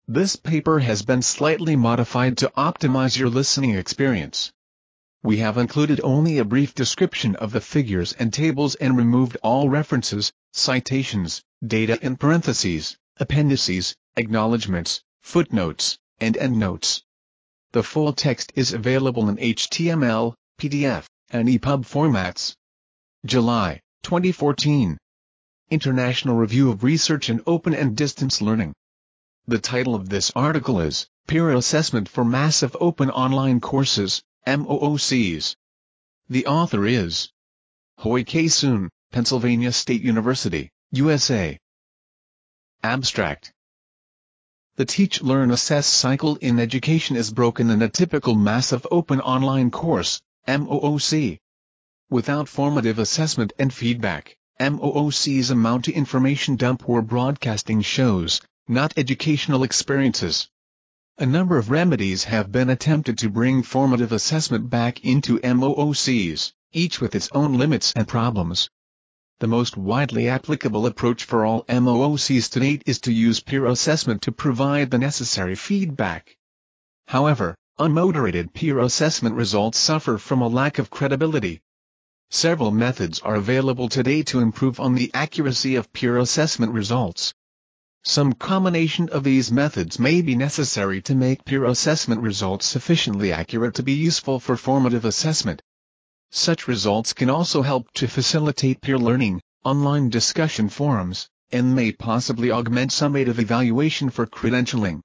This paper has been slightly modified to optimize your listening experience. We have included only a brief description of the figures and tables and removed all references, citations, data in parentheses, appendices, acknowledgments, footnotes, and endnotes. The full text is available in HTML, PDF, and EPUB formats. July 2014. International Review of Research in Open and Distance Learning. The title of this article is Peer Assessment for Massive Open Online Courses, MOOCs. The author is Hoi K. Soon, Pennsylvania State University, USA. Abstract. The Teach Learn Assess cycle in education is broken in a typical massive open online course, MOOC. Without formative assessment and feedback, MOOCs amount to information dump or broadcasting shows, not educational experiences. A number of remedies have been attempted to bring formative assessment back into MOOCs, each with its own limits and problems. The most widely applicable approach for all MOOCs to date is to use peer assessment to provide the necessary feedback. However, unmoderated peer assessment results suffer from a lack of credibility. Several methods are available today to improve on the accuracy of peer assessment results. Some combination of these methods may be necessary to make peer assessment results sufficiently accurate to be useful for formative assessment. Such results can also help to facilitate peer learning, online discussion forums, and may possibly augment summative evaluation for credentialing.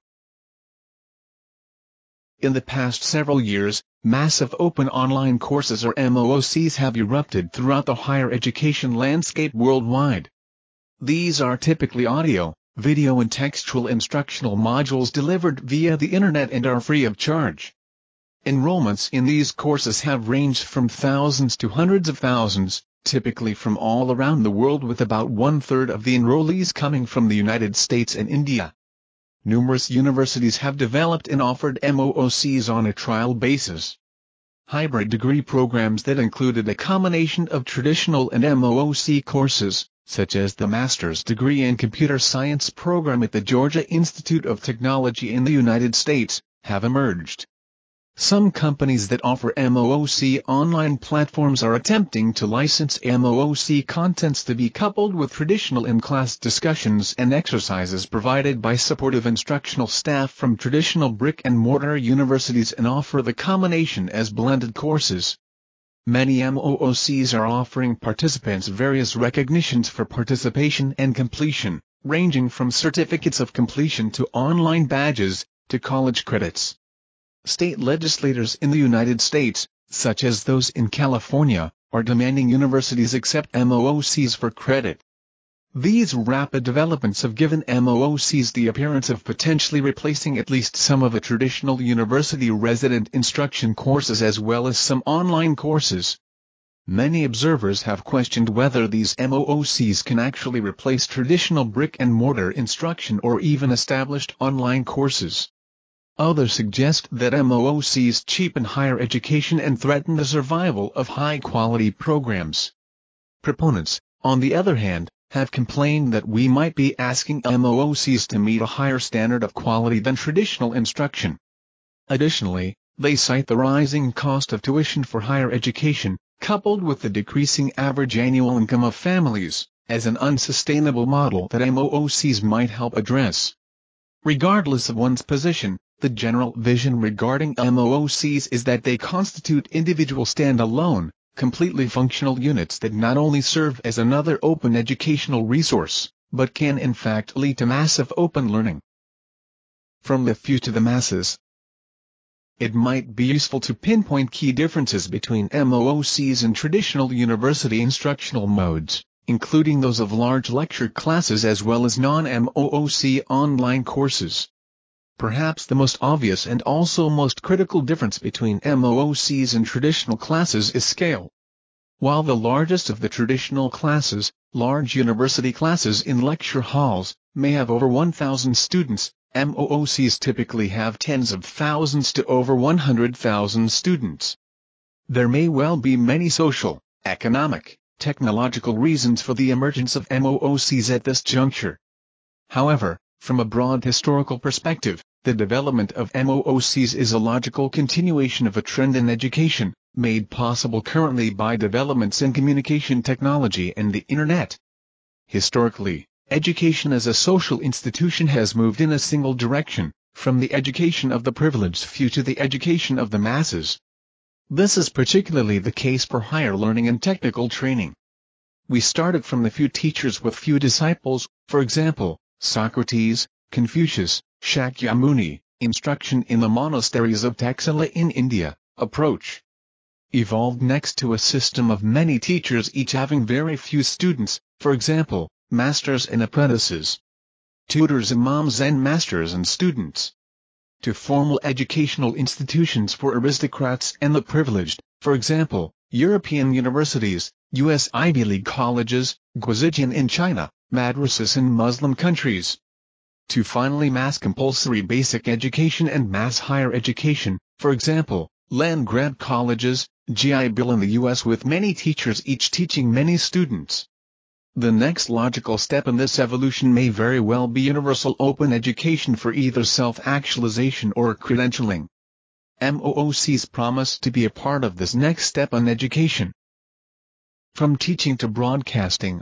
In the past several years, massive open online courses or MOOCs have erupted throughout the higher education landscape worldwide. These are typically audio, video and textual instructional modules delivered via the internet and are free of charge. Enrollments in these courses have ranged from thousands to hundreds of thousands, typically from all around the world, with about one-third of the enrollees coming from the United States and India. Numerous universities have developed and offered MOOCs on a trial basis. Hybrid degree programs that included a combination of traditional and MOOC courses, such as the Master's Degree in Computer Science program at the Georgia Institute of Technology in the United States, have emerged. Some companies that offer MOOC online platforms are attempting to license MOOC contents to be coupled with traditional in-class discussions and exercises provided by supportive instructional staff from traditional brick-and-mortar universities and offer the combination as blended courses. Many MOOCs are offering participants various recognitions for participation and completion, ranging from certificates of completion to online badges, to college credits. State legislators in the United States, such as those in California, are demanding universities accept MOOCs for credit. These rapid developments have given MOOCs the appearance of potentially replacing at least some of the traditional university resident instruction courses as well as some online courses. Many observers have questioned whether these MOOCs can actually replace traditional brick-and-mortar instruction or even established online courses. Others suggest that MOOCs cheapen higher education and threaten the survival of high-quality programs. Proponents, on the other hand, have complained that we might be asking MOOCs to meet a higher standard of quality than traditional instruction. Additionally, they cite the rising cost of tuition for higher education, coupled with the decreasing average annual income of families, as an unsustainable model that MOOCs might help address. Regardless of one's position, the general vision regarding MOOCs is that they constitute individual standalone, completely functional units that not only serve as another open educational resource, but can in fact lead to massive open learning. From the few to the masses. It might be useful to pinpoint key differences between MOOCs and traditional university instructional modes, including those of large lecture classes as well as non-MOOC online courses. Perhaps the most obvious and also most critical difference between MOOCs and traditional classes is scale. While the largest of the traditional classes, large university classes in lecture halls, may have over 1,000 students, MOOCs typically have tens of thousands to over 100,000 students. There may well be many social, economic, technological reasons for the emergence of MOOCs at this juncture. However, From a broad historical perspective, the development of MOOCs is a logical continuation of a trend in education, made possible currently by developments in communication technology and the Internet. Historically, education as a social institution has moved in a single direction, from the education of the privileged few to the education of the masses. This is particularly the case for higher learning and technical training. We started from the few teachers with few disciples, for example, Socrates, Confucius, Shakyamuni, instruction in the monasteries of Taxila in India, approach. Evolved next to a system of many teachers each having very few students, for example, masters and apprentices. Tutors, imams and masters and students. To formal educational institutions for aristocrats and the privileged, for example, European universities, U.S. Ivy League colleges, Guozijian in China, madrasas in Muslim countries. To finally mass compulsory basic education and mass higher education, for example, land-grant colleges, GI Bill in the U.S. with many teachers each teaching many students. The next logical step in this evolution may very well be universal open education for either self-actualization or credentialing. MOOCs promise to be a part of this next step in education. From teaching to broadcasting.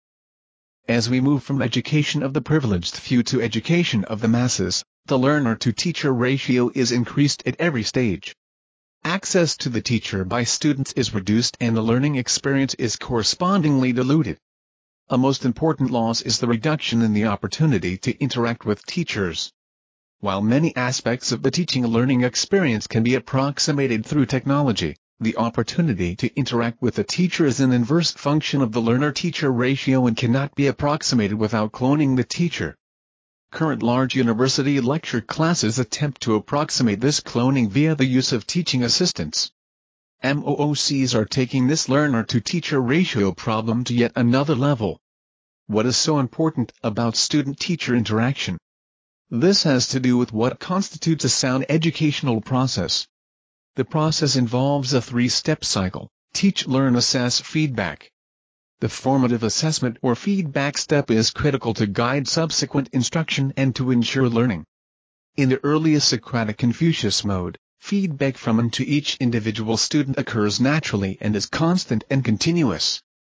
As we move from education of the privileged few to education of the masses, the learner-to-teacher ratio is increased at every stage. Access to the teacher by students is reduced and the learning experience is correspondingly diluted. A most important loss is the reduction in the opportunity to interact with teachers. While many aspects of the teaching-learning experience can be approximated through technology, the opportunity to interact with the teacher is an inverse function of the learner-teacher ratio and cannot be approximated without cloning the teacher. Current large university lecture classes attempt to approximate this cloning via the use of teaching assistants. MOOCs are taking this learner-to-teacher ratio problem to yet another level. What is so important about student-teacher interaction? This has to do with what constitutes a sound educational process. The process involves a three-step cycle: teach, learn, assess, feedback. The formative assessment or feedback step is critical to guide subsequent instruction and to ensure learning. In the earliest Socratic Confucius mode, feedback from and to each individual student occurs naturally and is constant and continuous.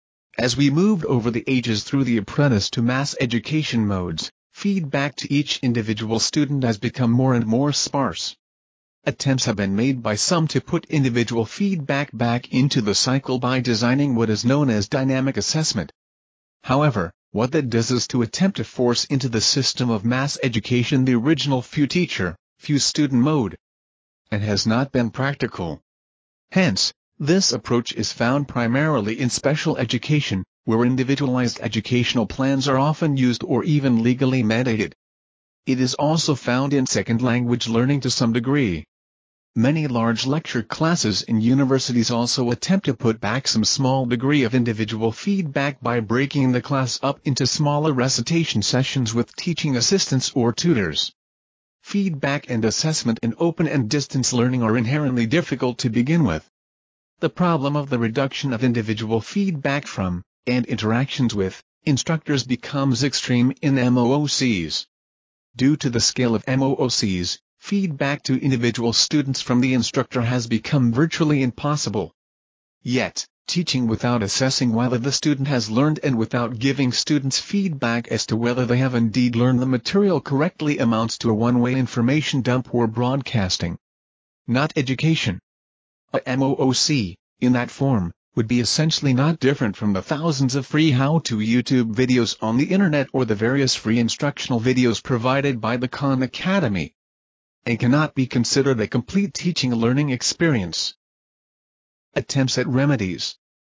As we moved over the ages through the apprentice to mass education modes, feedback to each individual student has become more and more sparse. Attempts have been made by some to put individual feedback back into the cycle by designing what is known as dynamic assessment. However, what that does is to attempt to force into the system of mass education the original few teacher, few student mode, and has not been practical. Hence, this approach is found primarily in special education, where individualized educational plans are often used or even legally mandated. It is also found in second language learning to some degree. Many large lecture classes in universities also attempt to put back some small degree of individual feedback by breaking the class up into smaller recitation sessions with teaching assistants or tutors. Feedback and assessment in open and distance learning are inherently difficult to begin with. The problem of the reduction of individual feedback from, and interactions with, instructors becomes extreme in MOOCs. Due to the scale of MOOCs, feedback to individual students from the instructor has become virtually impossible. Yet, teaching without assessing whether the student has learned and without giving students feedback as to whether they have indeed learned the material correctly amounts to a one-way information dump or broadcasting. Not education. A MOOC, in that form, would be essentially not different from the thousands of free how-to YouTube videos on the internet or the various free instructional videos provided by the Khan Academy, and cannot be considered a complete teaching-learning experience. Attempts at remedies.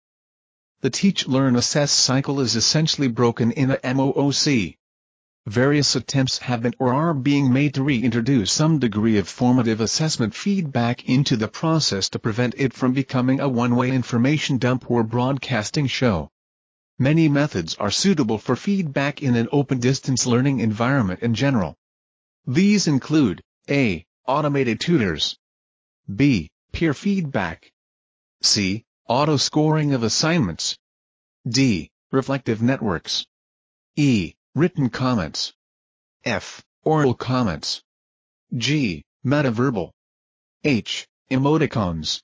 The teach-learn-assess cycle is essentially broken in a MOOC. Various attempts have been or are being made to reintroduce some degree of formative assessment feedback into the process to prevent it from becoming a one-way information dump or broadcasting show. Many methods are suitable for feedback in an open distance learning environment in general. These include A. Automated tutors. B. Peer feedback. C. Auto-scoring of assignments. D. Reflective networks. E. Written comments. F. Oral comments. G. Metaverbal. H. Emoticons.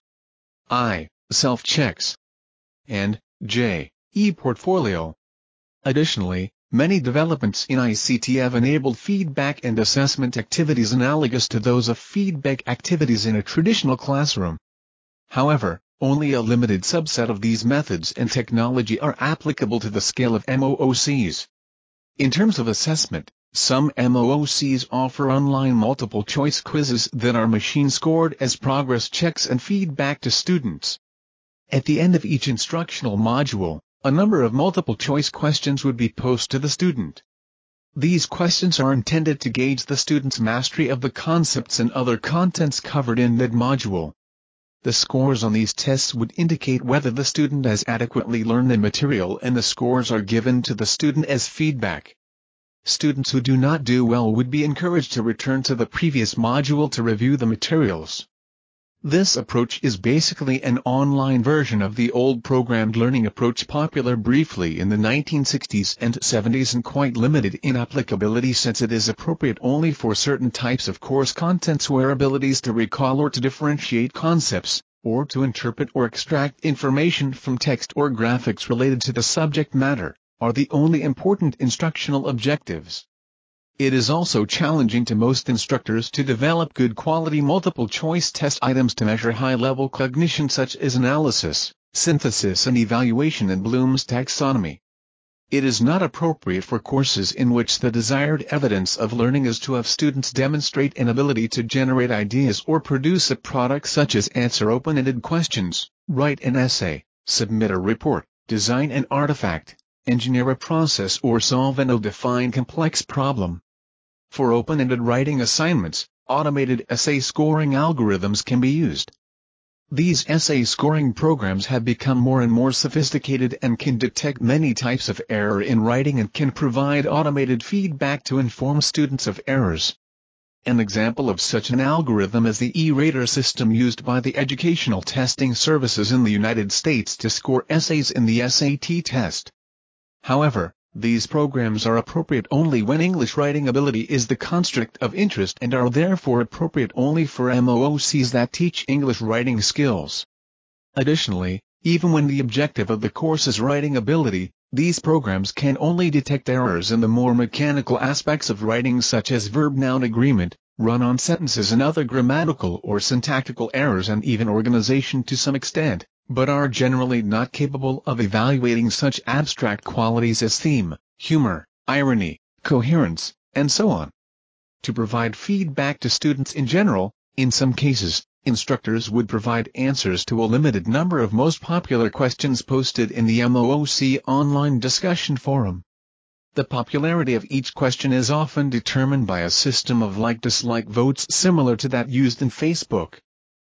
I. Self-checks. And J. E-portfolio. Additionally, many developments in ICT have enabled feedback and assessment activities analogous to those of feedback activities in a traditional classroom. However, only a limited subset of these methods and technology are applicable to the scale of MOOCs. In terms of assessment, some MOOCs offer online multiple-choice quizzes that are machine-scored as progress checks and feedback to students. At the end of each instructional module, a number of multiple-choice questions would be posed to the student. These questions are intended to gauge the student's mastery of the concepts and other contents covered in that module. The scores on these tests would indicate whether the student has adequately learned the material, and the scores are given to the student as feedback. Students who do not do well would be encouraged to return to the previous module to review the materials. This approach is basically an online version of the old programmed learning approach, popular briefly in the 1960s and 70s and quite limited in applicability since it is appropriate only for certain types of course contents where abilities to recall or to differentiate concepts, or to interpret or extract information from text or graphics related to the subject matter, are the only important instructional objectives. It is also challenging to most instructors to develop good quality multiple-choice test items to measure high-level cognition such as analysis, synthesis and evaluation in Bloom's taxonomy. It is not appropriate for courses in which the desired evidence of learning is to have students demonstrate an ability to generate ideas or produce a product such as answer open-ended questions, write an essay, submit a report, design an artifact, engineer a process or solve an ill-defined complex problem. For open-ended writing assignments, automated essay scoring algorithms can be used. These essay scoring programs have become more and more sophisticated and can detect many types of error in writing and can provide automated feedback to inform students of errors. An example of such an algorithm is the E-Rater system used by the Educational Testing Services in the United States to score essays in the SAT test. However, these programs are appropriate only when English writing ability is the construct of interest and are therefore appropriate only for MOOCs that teach English writing skills. Additionally, even when the objective of the course is writing ability, these programs can only detect errors in the more mechanical aspects of writing such as verb-noun agreement, run-on sentences and other grammatical or syntactical errors and even organization to some extent, but are generally not capable of evaluating such abstract qualities as theme, humor, irony, coherence, and so on. To provide feedback to students in general, in some cases, instructors would provide answers to a limited number of most popular questions posted in the MOOC online discussion forum. The popularity of each question is often determined by a system of like-dislike votes similar to that used in Facebook.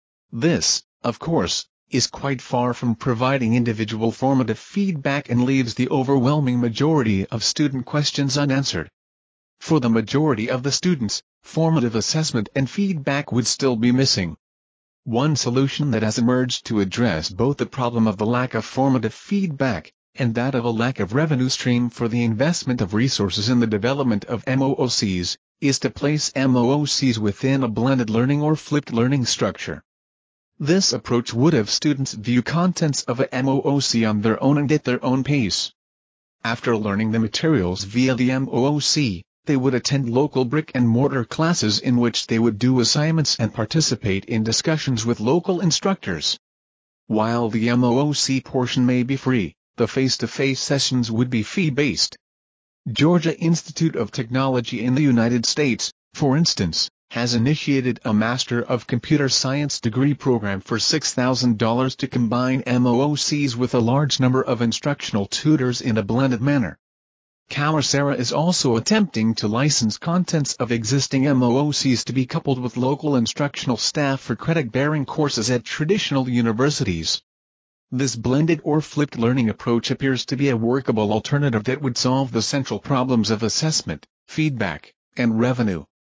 This, of course, is quite far from providing individual formative feedback and leaves the overwhelming majority of student questions unanswered. For the majority of the students, formative assessment and feedback would still be missing. One solution that has emerged to address both the problem of the lack of formative feedback and that of a lack of revenue stream for the investment of resources in the development of MOOCs, is to place MOOCs within a blended learning or flipped learning structure. This approach would have students view contents of a MOOC on their own and at their own pace. After learning the materials via the MOOC, they would attend local brick-and-mortar classes in which they would do assignments and participate in discussions with local instructors. While the MOOC portion may be free, the face-to-face sessions would be fee-based. Georgia Institute of Technology in the United States, for instance, has initiated a Master of Computer Science degree program for $6,000 to combine MOOCs with a large number of instructional tutors in a blended manner. Coursera is also attempting to license contents of existing MOOCs to be coupled with local instructional staff for credit-bearing courses at traditional universities. This blended or flipped learning approach appears to be a workable alternative that would solve the central problems of assessment, feedback, and revenue.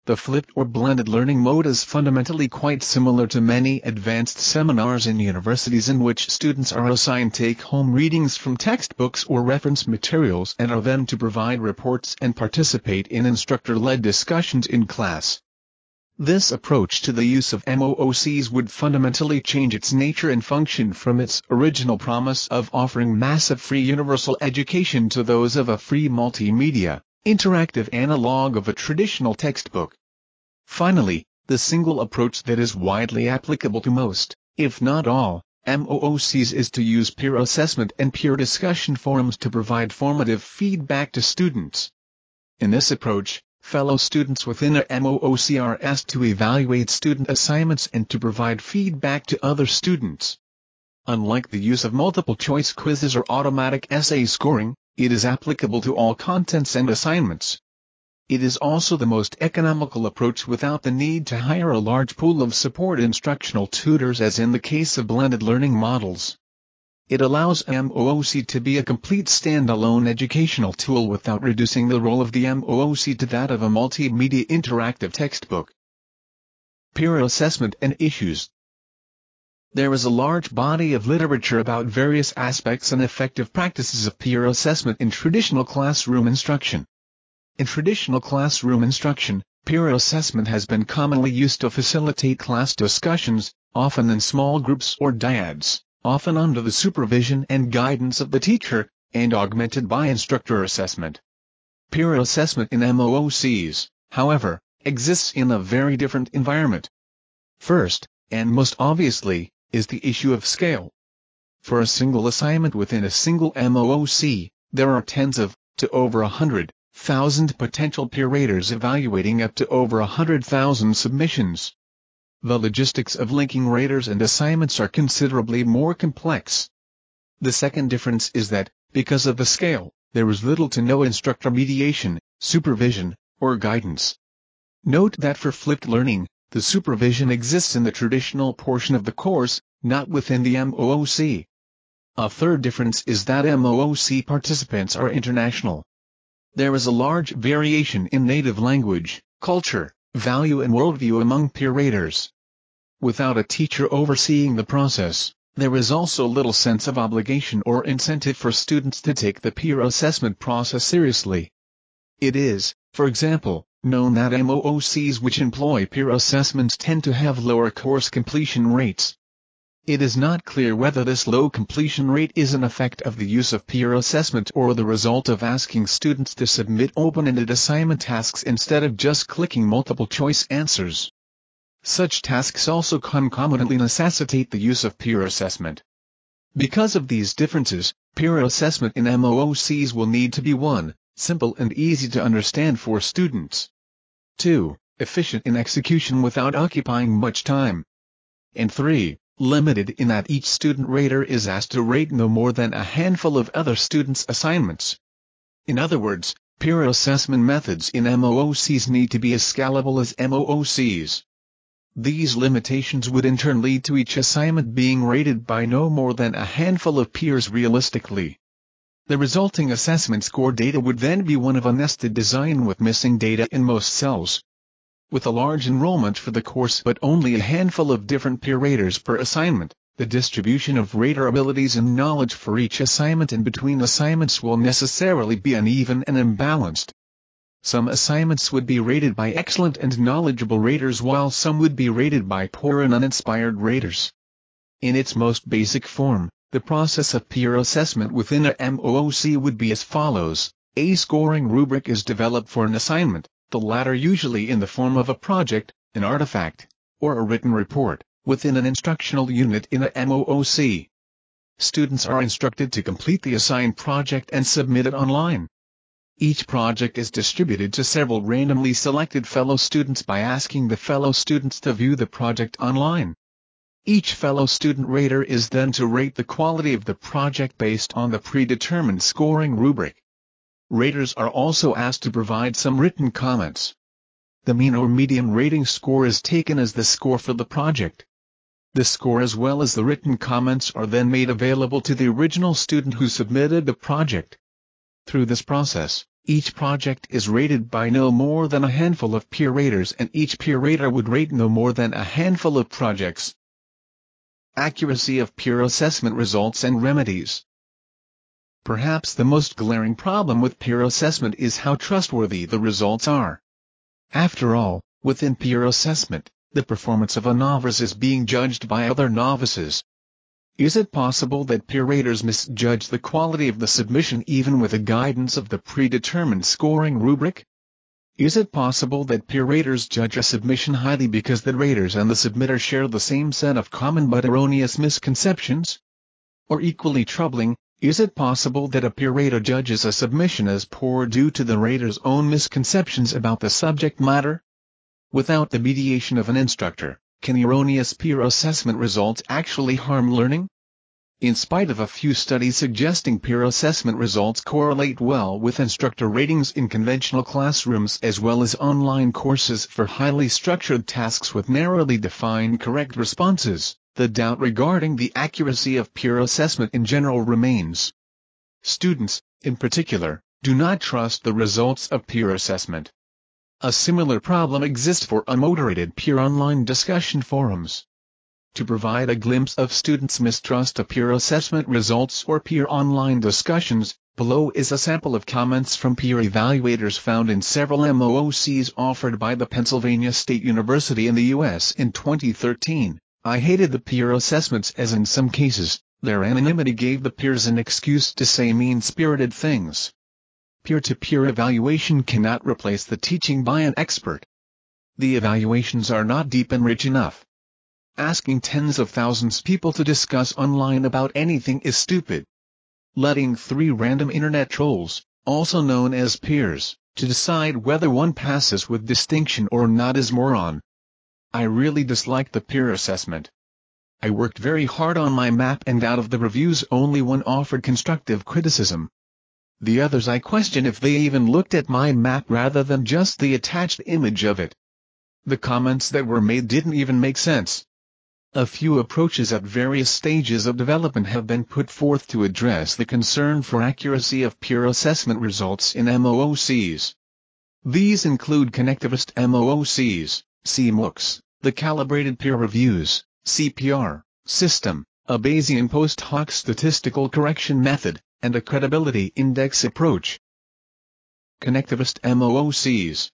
The flipped or blended learning mode is fundamentally quite similar to many advanced seminars in universities in which students are assigned take-home readings from textbooks or reference materials and are then to provide reports and participate in instructor-led discussions in class. This approach to the use of MOOCs would fundamentally change its nature and function from its original promise of offering massive free universal education to those of a free multimedia, interactive analog of a traditional textbook. Finally, the single approach that is widely applicable to most, if not all, MOOCs is to use peer assessment and peer discussion forums to provide formative feedback to students. In this approach, fellow students within a MOOC are asked to evaluate student assignments and to provide feedback to other students. Unlike the use of multiple-choice quizzes or automatic essay scoring, it is applicable to all contents and assignments. It is also the most economical approach without the need to hire a large pool of support instructional tutors as in the case of blended learning models. It allows MOOC to be a complete standalone educational tool without reducing the role of the MOOC to that of a multimedia interactive textbook. Peer assessment and issues. There is a large body of literature about various aspects and effective practices of peer assessment in traditional classroom instruction. In traditional classroom instruction, peer assessment has been commonly used to facilitate class discussions, often in small groups or dyads, often under the supervision and guidance of the teacher, and augmented by instructor assessment. Peer assessment in MOOCs, however, exists in a very different environment. First, and most obviously, is the issue of scale. For a single assignment within a single MOOC, there are tens of, to over 100,000 potential peer raters evaluating up to over 100,000 submissions. The logistics of linking raters and assignments are considerably more complex. The second difference is that, because of the scale, there is little to no instructor mediation, supervision, or guidance. Note that for flipped learning, the supervision exists in the traditional portion of the course, not within the MOOC. A third difference is that MOOC participants are international. There is a large variation in native language, culture, value and worldview among peer raters. Without a teacher overseeing the process, there is also little sense of obligation or incentive for students to take the peer assessment process seriously. It is, for example, known that MOOCs which employ peer assessments tend to have lower course completion rates. It is not clear whether this low completion rate is an effect of the use of peer assessment or the result of asking students to submit open-ended assignment tasks instead of just clicking multiple-choice answers. Such tasks also concomitantly necessitate the use of peer assessment. Because of these differences, peer assessment in MOOCs will need to be 1. Simple and easy to understand for students. 2. Efficient in execution without occupying much time. And 3. Limited in that each student rater is asked to rate no more than a handful of other students' assignments. In other words, peer assessment methods in MOOCs need to be as scalable as MOOCs. These limitations would in turn lead to each assignment being rated by no more than a handful of peers realistically. The resulting assessment score data would then be one of a nested design with missing data in most cells. With a large enrollment for the course but only a handful of different peer raters per assignment, the distribution of rater abilities and knowledge for each assignment and between assignments will necessarily be uneven and imbalanced. Some assignments would be rated by excellent and knowledgeable raters while some would be rated by poor and uninspired raters. In its most basic form, the process of peer assessment within a MOOC would be as follows. A scoring rubric is developed for an assignment, the latter usually in the form of a project, an artifact, or a written report, within an instructional unit in a MOOC. Students are instructed to complete the assigned project and submit it online. Each project is distributed to several randomly selected fellow students by asking the fellow students to view the project online. Each fellow student rater is then to rate the quality of the project based on the predetermined scoring rubric. Raters are also asked to provide some written comments. The mean or median rating score is taken as the score for the project. The score as well as the written comments are then made available to the original student who submitted the project. Through this process, Each project is rated by no more than a handful of peer raters, and each peer rater would rate no more than a handful of projects. Accuracy of peer assessment results and remedies. Perhaps the most glaring problem with peer assessment is how trustworthy the results are. After all, within peer assessment, the performance of a novice is being judged by other novices. Is it possible that peer raters misjudge the quality of the submission even with the guidance of the predetermined scoring rubric? Is it possible that peer raters judge a submission highly because the raters and the submitter share the same set of common but erroneous misconceptions? Or equally troubling, is it possible that a peer rater judges a submission as poor due to the rater's own misconceptions about the subject matter? Without the mediation of an instructor, can erroneous peer assessment results actually harm learning? In spite of a few studies suggesting peer assessment results correlate well with instructor ratings in conventional classrooms as well as online courses for highly structured tasks with narrowly defined correct responses, the doubt regarding the accuracy of peer assessment in general remains. Students, in particular, do not trust the results of peer assessment. A similar problem exists for unmoderated peer online discussion forums. To provide a glimpse of students' mistrust of peer assessment results or peer online discussions, below is a sample of comments from peer evaluators found in several MOOCs offered by the Pennsylvania State University in the U.S. in 2013. I hated the peer assessments as in some cases, their anonymity gave the peers an excuse to say mean-spirited things. Peer-to-peer evaluation cannot replace the teaching by an expert. The evaluations are not deep and rich enough. Asking tens of thousands of people to discuss online about anything is stupid. Letting 3 random internet trolls, also known as peers, to decide whether one passes with distinction or not is moron. I really disliked the peer assessment. I worked very hard on my map and out of the reviews only one offered constructive criticism. The others I question if they even looked at my map rather than just the attached image of it. The comments that were made didn't even make sense. A few approaches at various stages of development have been put forth to address the concern for accuracy of peer assessment results in MOOCs. These include connectivist MOOCs, CMOOCs, the Calibrated Peer Reviews, CPR, system, a Bayesian post hoc statistical correction method, and a credibility index approach. Connectivist MOOCs.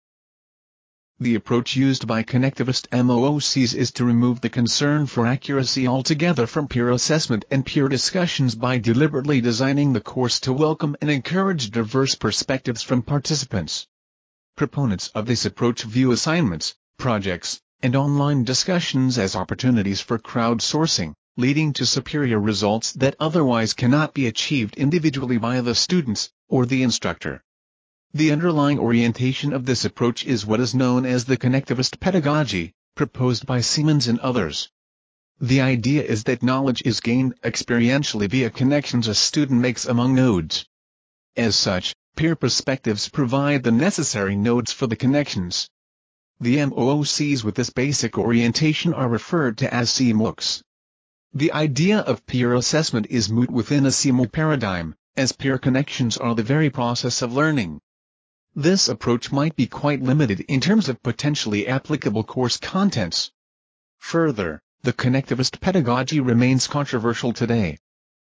The approach used by connectivist MOOCs is to remove the concern for accuracy altogether from peer assessment and peer discussions by deliberately designing the course to welcome and encourage diverse perspectives from participants. Proponents of this approach view assignments, projects, and online discussions as opportunities for crowdsourcing, leading to superior results that otherwise cannot be achieved individually by the students or the instructor. The underlying orientation of this approach is what is known as the connectivist pedagogy, proposed by Siemens and others. The idea is that knowledge is gained experientially via connections a student makes among nodes. As such, peer perspectives provide the necessary nodes for the connections. The MOOCs with this basic orientation are referred to as CMOOCs. The idea of peer assessment is moot within a CMOOC paradigm, as peer connections are the very process of learning. This approach might be quite limited in terms of potentially applicable course contents. Further, the connectivist pedagogy remains controversial today.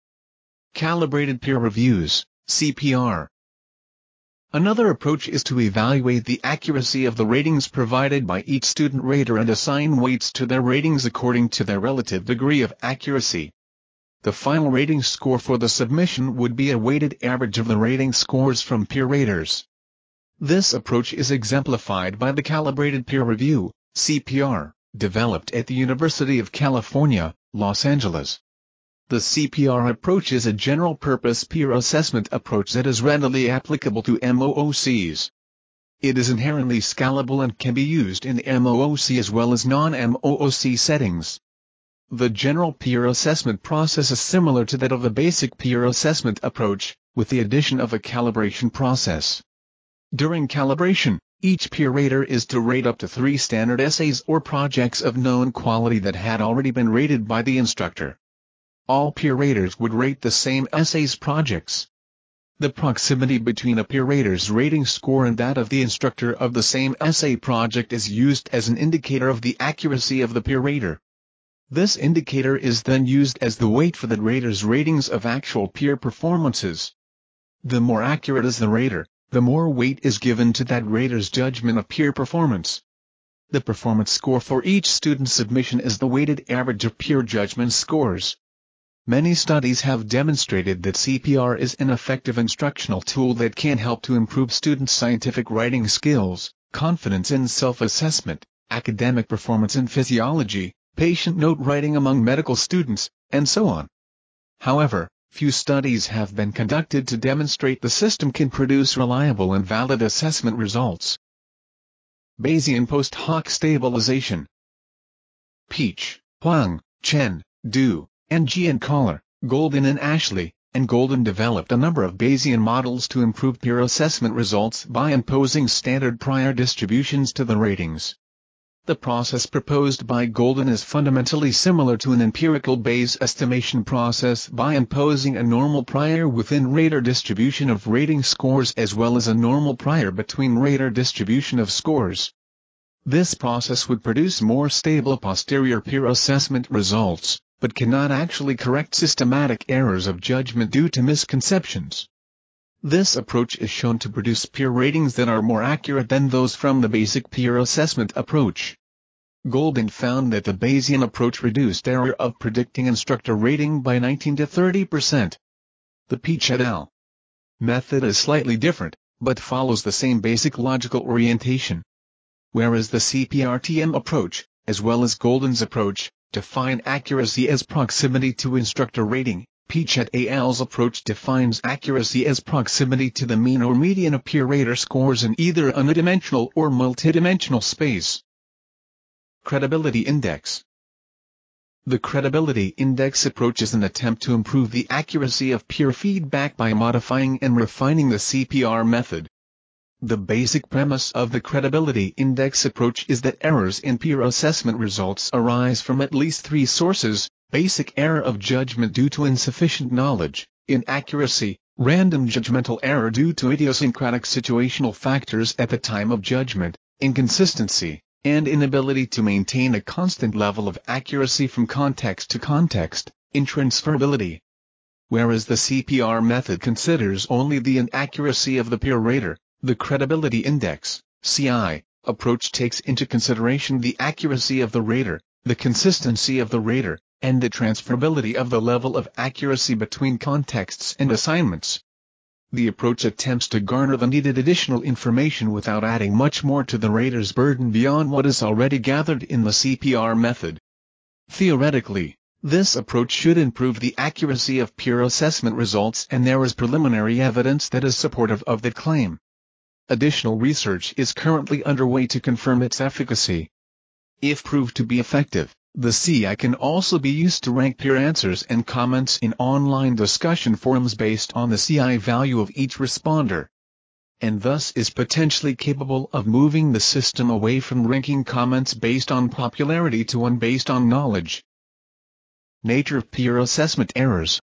Calibrated Peer Reviews, CPR. Another approach is to evaluate the accuracy of the ratings provided by each student rater and assign weights to their ratings according to their relative degree of accuracy. The final rating score for the submission would be a weighted average of the rating scores from peer raters. This approach is exemplified by the Calibrated Peer Review, CPR, developed at the University of California, Los Angeles. The CPR approach is a general-purpose peer assessment approach that is readily applicable to MOOCs. It is inherently scalable and can be used in the MOOC as well as non-MOOC settings. The general peer assessment process is similar to that of the basic peer assessment approach, with the addition of a calibration process. During calibration, each peer rater is to rate up to 3 standard essays or projects of known quality that had already been rated by the instructor. All peer raters would rate the same essays projects. The proximity between a peer rater's rating score and that of the instructor of the same essay project is used as an indicator of the accuracy of the peer rater. This indicator is then used as the weight for the rater's ratings of actual peer performances. The more accurate is the rater, the more weight is given to that rater's judgment of peer performance. The performance score for each student submission is the weighted average of peer judgment scores. Many studies have demonstrated that CPR is an effective instructional tool that can help to improve students' scientific writing skills, confidence in self-assessment, academic performance in physiology, patient note writing among medical students, and so on. However, few studies have been conducted to demonstrate the system can produce reliable and valid assessment results. Bayesian post hoc stabilization. Peach, Huang, Chen, Du, Ng and Collar, Golden and Ashley, and Golden developed a number of Bayesian models to improve peer assessment results by imposing standard prior distributions to the ratings. The process proposed by Golden is fundamentally similar to an empirical Bayes estimation process by imposing a normal prior within rater distribution of rating scores as well as a normal prior between rater distribution of scores. This process would produce more stable posterior peer assessment results, but cannot actually correct systematic errors of judgment due to misconceptions. This approach is shown to produce peer ratings that are more accurate than those from the basic peer assessment approach. Golden found that the Bayesian approach reduced error of predicting instructor rating by 19 to 30%. The Peach et al. Method is slightly different, but follows the same basic logical orientation. Whereas the CPRTM approach, as well as Golden's approach, define accuracy as proximity to instructor rating, Peach et al.'s approach defines accuracy as proximity to the mean or median of peer rater scores in either a unidimensional or multidimensional space. Credibility Index. The Credibility Index approach is an attempt to improve the accuracy of peer feedback by modifying and refining the CPR method. The basic premise of the Credibility Index approach is that errors in peer assessment results arise from at least three sources: basic error of judgment due to insufficient knowledge, inaccuracy, random judgmental error due to idiosyncratic situational factors at the time of judgment, inconsistency, and inability to maintain a constant level of accuracy from context to context, intransferability. Whereas the CPR method considers only the inaccuracy of the peer rater, the Credibility Index (CI) approach takes into consideration the accuracy of the rater, the consistency of the rater, and the transferability of the level of accuracy between contexts and assignments. The approach attempts to garner the needed additional information without adding much more to the rater's burden beyond what is already gathered in the CPR method. Theoretically, this approach should improve the accuracy of peer assessment results, and there is preliminary evidence that is supportive of that claim. Additional research is currently underway to confirm its efficacy. If proved to be effective, the CI can also be used to rank peer answers and comments in online discussion forums based on the CI value of each responder, and thus is potentially capable of moving the system away from ranking comments based on popularity to one based on knowledge. Nature of peer assessment errors.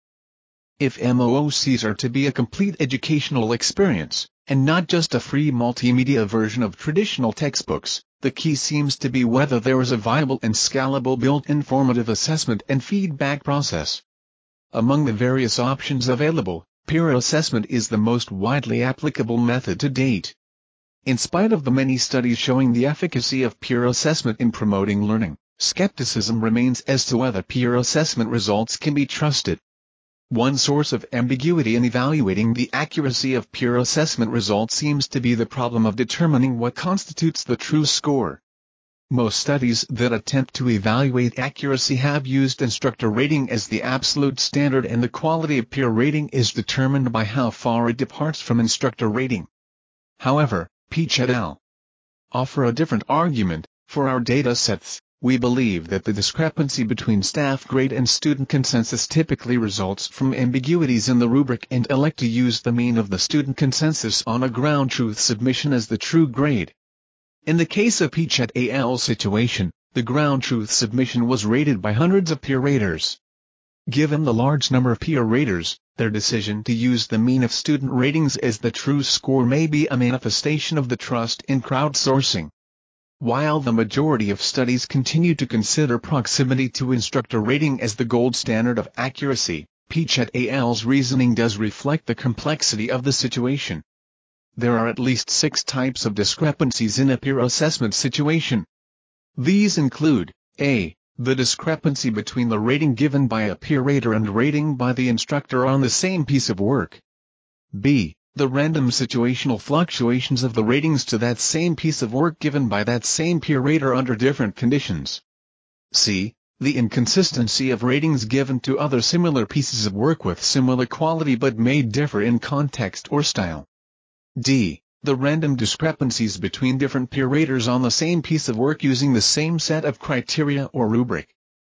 If MOOCs are to be a complete educational experience, and not just a free multimedia version of traditional textbooks, the key seems to be whether there is a viable and scalable built-in formative assessment and feedback process. Among the various options available, peer assessment is the most widely applicable method to date. In spite of the many studies showing the efficacy of peer assessment in promoting learning, skepticism remains as to whether peer assessment results can be trusted. One source of ambiguity in evaluating the accuracy of peer assessment results seems to be the problem of determining what constitutes the true score. Most studies that attempt to evaluate accuracy have used instructor rating as the absolute standard, and the quality of peer rating is determined by how far it departs from instructor rating. However, Peach et al. Offer a different argument. For our data sets, we believe that the discrepancy between staff grade and student consensus typically results from ambiguities in the rubric, and elect to use the mean of the student consensus on a ground truth submission as the true grade. In the case of Peach et al. Situation, the ground truth submission was rated by hundreds of peer raters. Given the large number of peer raters, their decision to use the mean of student ratings as the true score may be a manifestation of the trust in crowdsourcing. While the majority of studies continue to consider proximity to instructor rating as the gold standard of accuracy, Peach et al.'s reasoning does reflect the complexity of the situation. There are at least 6 types of discrepancies in a peer assessment situation. These include: A. The discrepancy between the rating given by a peer rater and rating by the instructor on the same piece of work. B. The random situational fluctuations of the ratings to that same piece of work given by that same peer rater under different conditions. C. The inconsistency of ratings given to other similar pieces of work with similar quality but may differ in context or style. D. The random discrepancies between different peer raters on the same piece of work using the same set of criteria or rubric.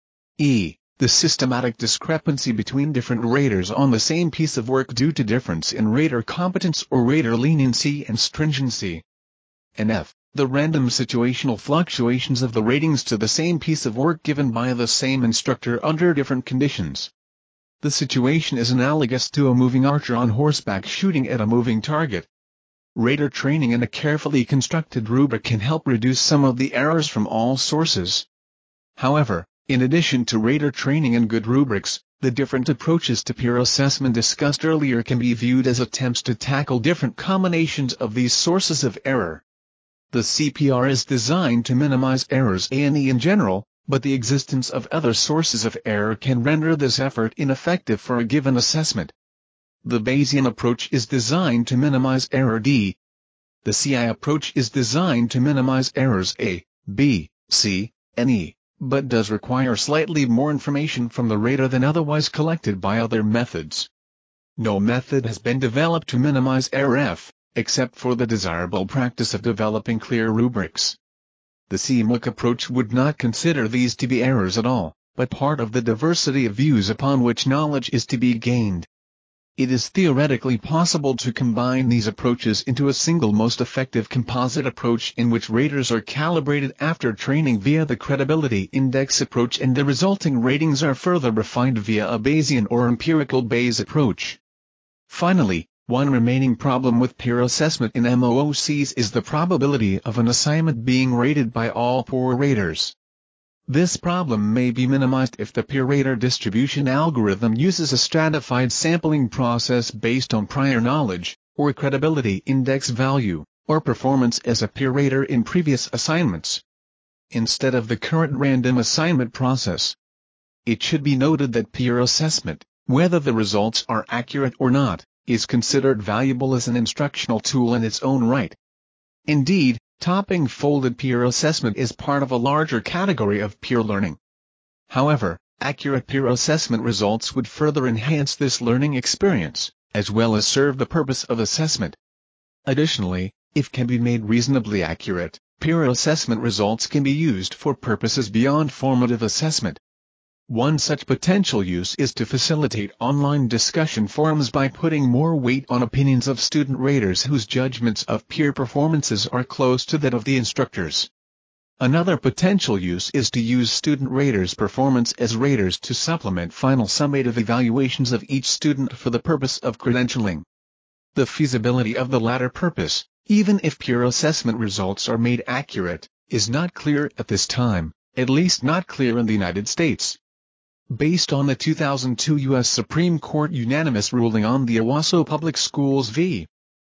E. The systematic discrepancy between different raters on the same piece of work due to difference in rater competence or rater leniency and stringency. And F. The random situational fluctuations of the ratings to the same piece of work given by the same instructor under different conditions. The situation is analogous to a moving archer on horseback shooting at a moving target. Rater training and a carefully constructed rubric can help reduce some of the errors from all sources. However, in addition to rater training and good rubrics, the different approaches to peer assessment discussed earlier can be viewed as attempts to tackle different combinations of these sources of error. The CPR is designed to minimize errors A&E in general, but the existence of other sources of error can render this effort ineffective for a given assessment. The Bayesian approach is designed to minimize error D. The CI approach is designed to minimize errors A, B, C, and E, but does require slightly more information from the rater than otherwise collected by other methods. No method has been developed to minimize error F, except for the desirable practice of developing clear rubrics. The CMOOC approach would not consider these to be errors at all, but part of the diversity of views upon which knowledge is to be gained. It is theoretically possible to combine these approaches into a single most effective composite approach in which raters are calibrated after training via the credibility index approach and the resulting ratings are further refined via a Bayesian or empirical Bayes approach. Finally, one remaining problem with peer assessment in MOOCs is the probability of an assignment being rated by all peer raters. This problem may be minimized if the peer rater distribution algorithm uses a stratified sampling process based on prior knowledge, or credibility index value, or performance as a peer rater in previous assignments, instead of the current random assignment process. It should be noted that peer assessment, whether the results are accurate or not, is considered valuable as an instructional tool in its own right. Indeed, topping folded peer assessment is part of a larger category of peer learning. However, accurate peer assessment results would further enhance this learning experience, as well as serve the purpose of assessment. Additionally, if can be made reasonably accurate, peer assessment results can be used for purposes beyond formative assessment. One such potential use is to facilitate online discussion forums by putting more weight on opinions of student raters whose judgments of peer performances are close to that of the instructors. Another potential use is to use student raters' performance as raters to supplement final summative evaluations of each student for the purpose of credentialing. The feasibility of the latter purpose, even if peer assessment results are made accurate, is not clear at this time, at least not clear in the United States. Based on the 2002 U.S. Supreme Court unanimous ruling on the Owasso Public Schools v.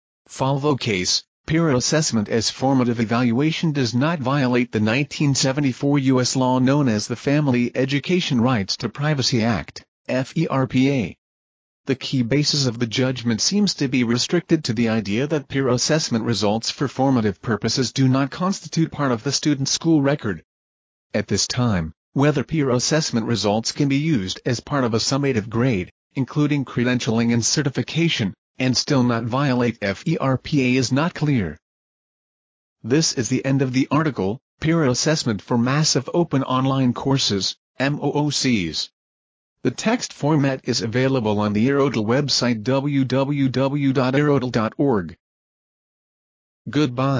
Falvo case, peer assessment as formative evaluation does not violate the 1974 U.S. law known as the Family Education Rights to Privacy Act, FERPA. The key basis of the judgment seems to be restricted to the idea that peer assessment results for formative purposes do not constitute part of the student school record. At this time, whether peer assessment results can be used as part of a summative grade, including credentialing and certification, and still not violate FERPA is not clear. This is the end of the article, Peer Assessment for Massive Open Online Courses, MOOCs. The text format is available on the Aerodel website www.aerodel.org. Goodbye.